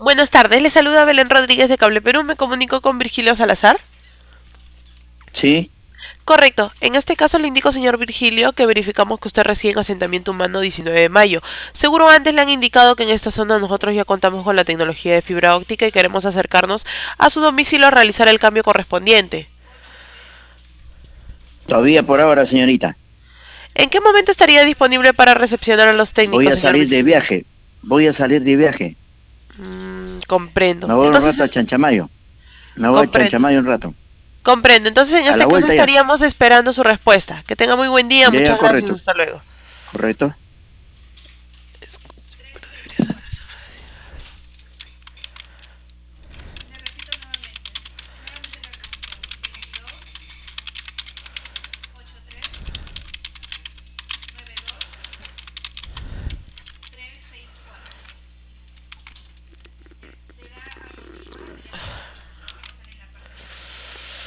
Buenas tardes, le saluda Belén Rodríguez de Cable Perú, me comunico con Virgilio Salazar. Sí, Correcto, en este caso le indico, señor Virgilio, que verificamos que usted reside en asentamiento humano 19 de mayo. Seguro antes le han indicado que en esta zona nosotros ya contamos con la tecnología de fibra óptica y queremos acercarnos a su domicilio a realizar el cambio correspondiente. todavía por ahora, señorita. ¿En qué momento estaría disponible para recepcionar a los Voy técnicos, a señor salir de Virgilio? viaje. Voy a salir de viaje. Comprendo. Me voy un Entonces, rato a Chanchamayo. Me voy a comprendo. Chanchamayo un rato. Comprendo. Entonces, en A la este caso vuelta ya. estaríamos esperando su respuesta. Que tenga muy buen día. Ya, ya, Muchas gracias. correcto. Hasta luego. Correcto.